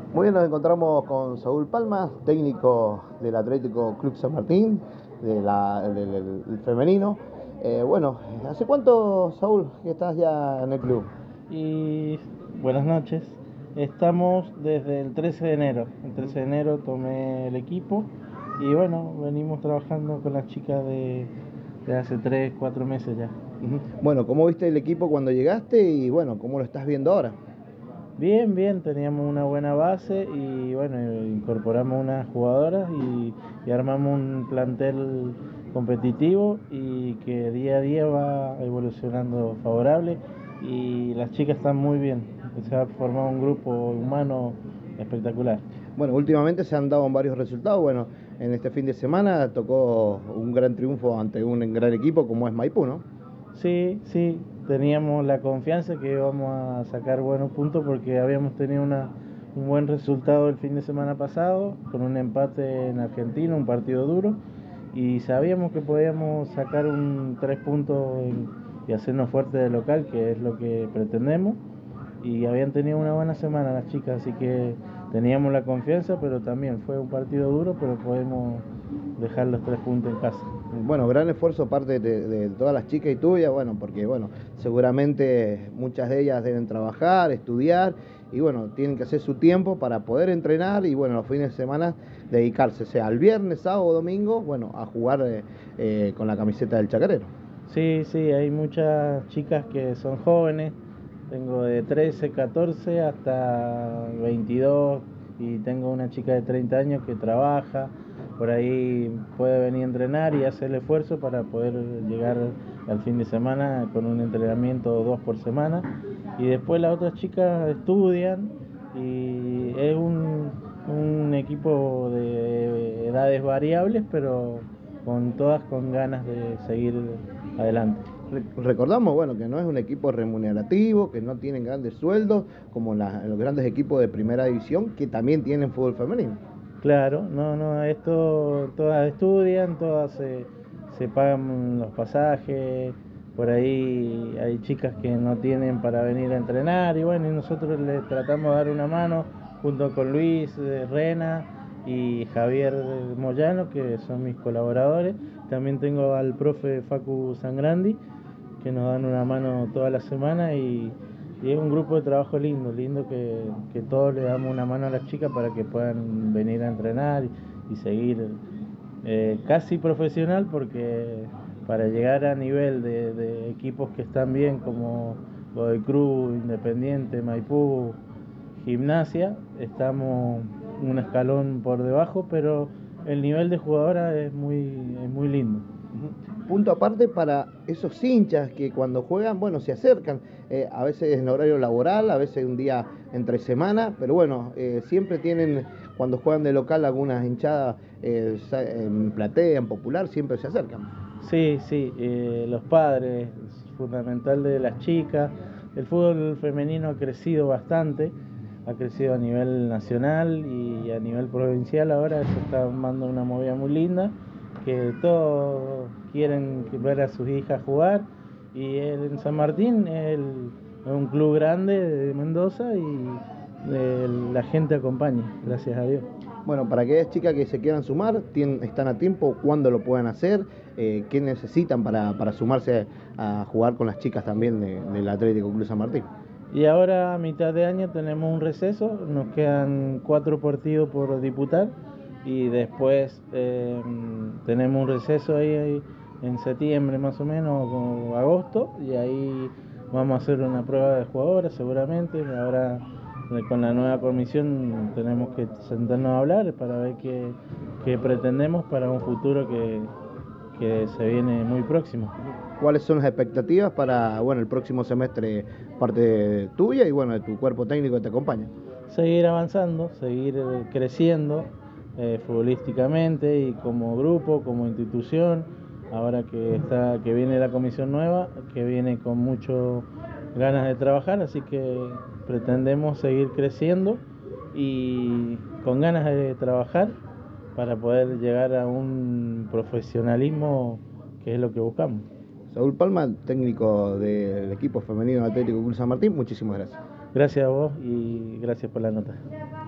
Muy bien, nos encontramos con Saúl Palma, técnico del Atlético Club San Martín, del femenino. Bueno, ¿hace cuánto, Saúl, que estás ya en el club? Y buenas noches. Estamos desde el 13 de enero. El 13 de enero tomé el equipo y bueno, venimos trabajando con las chicas de hace 3, 4 meses ya. Bueno, ¿cómo viste el equipo cuando llegaste y bueno, cómo lo estás viendo ahora? Bien, bien, teníamos una buena base y bueno, incorporamos unas jugadoras y armamos un plantel competitivo y que día a día va evolucionando favorable y las chicas están muy bien. Se ha formado un grupo humano espectacular. Bueno, últimamente se han dado varios resultados. Bueno, en este fin de semana tocó un gran triunfo ante un gran equipo como es Maipú, ¿no? Sí, sí, teníamos la confianza que íbamos a sacar buenos puntos porque habíamos tenido un buen resultado el fin de semana pasado con un empate en Argentina, un partido duro, y sabíamos que podíamos sacar 3 puntos y hacernos fuerte de local, que es lo que pretendemos, y habían tenido una buena semana las chicas, así que teníamos la confianza, pero también fue un partido duro, pero podemos dejar los 3 puntos en casa. Bueno, gran esfuerzo parte de todas las chicas y tuyas, bueno, porque bueno, seguramente muchas de ellas deben trabajar, estudiar y bueno, tienen que hacer su tiempo para poder entrenar y bueno, los fines de semana dedicarse, sea el viernes, sábado o domingo, bueno, a jugar con la camiseta del Chacarero. Sí, sí, hay muchas chicas que son jóvenes, tengo de 13, 14 hasta 22 y tengo una chica de 30 años que trabaja, por ahí puede venir a entrenar y hacer el esfuerzo para poder llegar al fin de semana con un entrenamiento o 2 por semana y después las otras chicas estudian y es un equipo de edades variables, pero todas con ganas de seguir adelante. Recordamos, bueno, que no es un equipo remunerativo, que no tienen grandes sueldos, como los grandes equipos de primera división, que también tienen fútbol femenino. Claro, no, no, esto todas estudian, todas se pagan los pasajes, por ahí hay chicas que no tienen para venir a entrenar y bueno, y nosotros les tratamos de dar una mano junto con Luis Rena y Javier Moyano, que son mis colaboradores. También tengo al profe Facu Sangrandi, que nos dan una mano toda la semana y es un grupo de trabajo lindo que todos le damos una mano a las chicas para que puedan venir a entrenar y seguir casi profesional, porque para llegar a nivel de equipos que están bien como Godoy Cruz, Independiente, Maipú, Gimnasia, estamos un escalón por debajo, pero el nivel de jugadora es muy lindo. Punto aparte para esos hinchas que cuando juegan, bueno, se acercan, a veces en horario laboral, a veces un día entre semana, pero bueno, siempre tienen, cuando juegan de local, algunas hinchadas en platea, en popular, siempre se acercan. Sí, sí, los padres, es fundamental de las chicas. El fútbol femenino ha crecido bastante, ha crecido a nivel nacional y a nivel provincial. Ahora se está armando una movida muy linda, que todos quieren ver a sus hijas jugar. Y en San Martín es un club grande de Mendoza y la gente acompaña, gracias a Dios. Bueno, para aquellas chicas que se quieran sumar, están a tiempo, cuándo lo pueden hacer, qué necesitan para sumarse a jugar con las chicas también del Atlético Club San Martín. Y ahora a mitad de año tenemos un receso, nos quedan 4 partidos por disputar y después tenemos un receso ahí en septiembre más o menos o agosto y ahí vamos a hacer una prueba de jugadoras seguramente. Ahora con la nueva comisión tenemos que sentarnos a hablar para ver qué pretendemos para un futuro que se viene muy próximo. ¿Cuáles son las expectativas para bueno, el próximo semestre, parte tuya y bueno, de tu cuerpo técnico que te acompaña? Seguir avanzando, seguir creciendo futbolísticamente y como grupo, como institución. Ahora que viene la comisión nueva, que viene con muchas ganas de trabajar, así que pretendemos seguir creciendo y con ganas de trabajar para poder llegar a un profesionalismo que es lo que buscamos. Saúl Palma, técnico del equipo femenino Atlético Club San Martín, muchísimas gracias. Gracias a vos y gracias por la nota.